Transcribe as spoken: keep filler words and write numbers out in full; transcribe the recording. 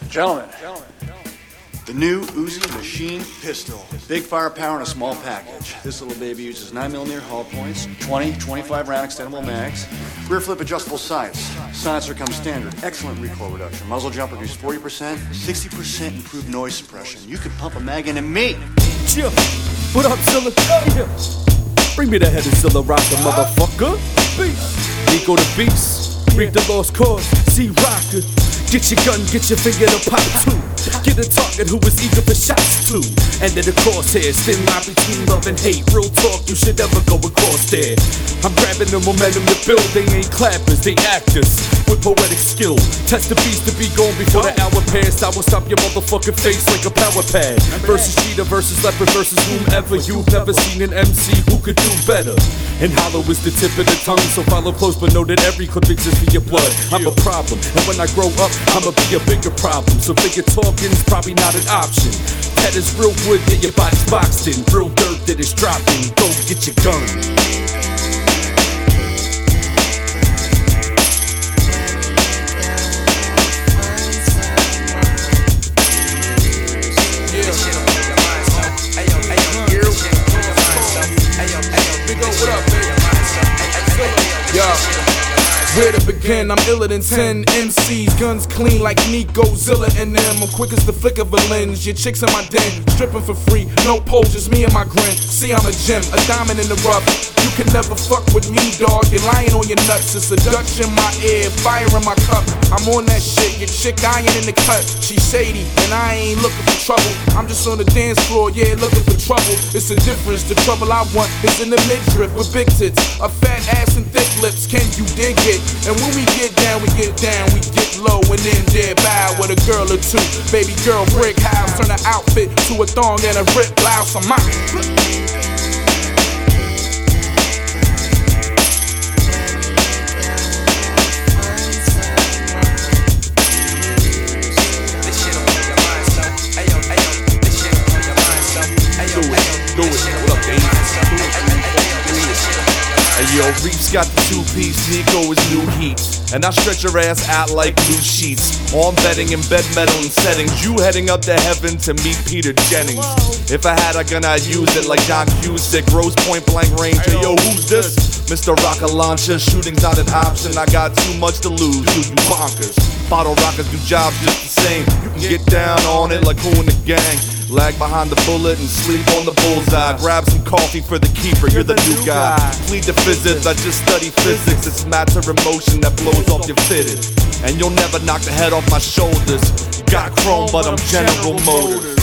Gentlemen, the new Uzi machine pistol. Big firepower in a small package. This little baby uses nine millimeter hull points, twenty, twenty-five round extendable mags, rear flip adjustable sights. Silencer comes standard. Excellent recoil reduction. Muzzle jump reduced forty percent, sixty percent improved noise suppression. You can pump a mag into me. Yeah. What up, Zilla? Yeah. Bring me the head of Zilla Rocker, motherfucker. Beast. Nico the Beast. Read the lost cause. See Rocker. Get your gun, get your finger to pop too. Get a target who is eager for shots too. End of the crosshairs, thin line between love and hate. Real talk, you should never go across there. I'm grabbing the momentum to build. They ain't clappers, they actors with poetic skill. Test the beast to be gone before the hour passed. I will stop your motherfucking face like a power pad. Versus cheater versus leopard versus whomever. You've never seen an M C who could do better. And hollow is the tip of the tongue, so follow close but know that every clip exists for your blood. I'm a problem, and when I grow up, I'ma be a bigger problem. So bigger talking's probably not an option. That is real wood that your body's boxed in. Real dirt that is dropping. Go get your gun. Where to begin? I'm iller than ten M Cs. Guns clean like Nico, Zilla, and them. I'm quick as the flick of a lens. Your chicks in my den, stripping for free. No pole, just me and my grin. See, I'm a gem, a diamond in the rough. You can never fuck with me, dog. You're lying on your nuts. It's a Dutch in my ear, fire in my cup. I'm on that shit. Your chick iron in the cut. She's shady, and I ain't looking for trouble. I'm just on the dance floor, yeah, looking for trouble. It's the difference. The trouble I want is in the midriff with big tits, a fat ass and thick lips. Can you dig it? And when we get down, we get down, we get low, and then dead bow with a girl or two. Baby girl, brick house, turn her outfit to a thong and a ripped blouse. I'm out. Yo, Reef's got the two-piece, Nico is new heat. And I stretch your ass out like blue sheets. All bedding in bed metal and settings. You heading up to heaven to meet Peter Jennings. If I had a gun, I'd use it like John Cusick. Rose point blank range. Hey, yo, who's this? Mister Rocket Launcher, shooting's not an option. I got too much to lose, dude, you bonkers. Bottle rockers do jobs just the same. You can get down on it like who in the gang. Lag behind the bullet and sleep on the bullseye. Grab some coffee for the keeper, you're the new guy. Plead the physics, I just study physics. It's matter of motion that blows off your fitted. And you'll never knock the head off my shoulders. You got chrome, but I'm General Motors.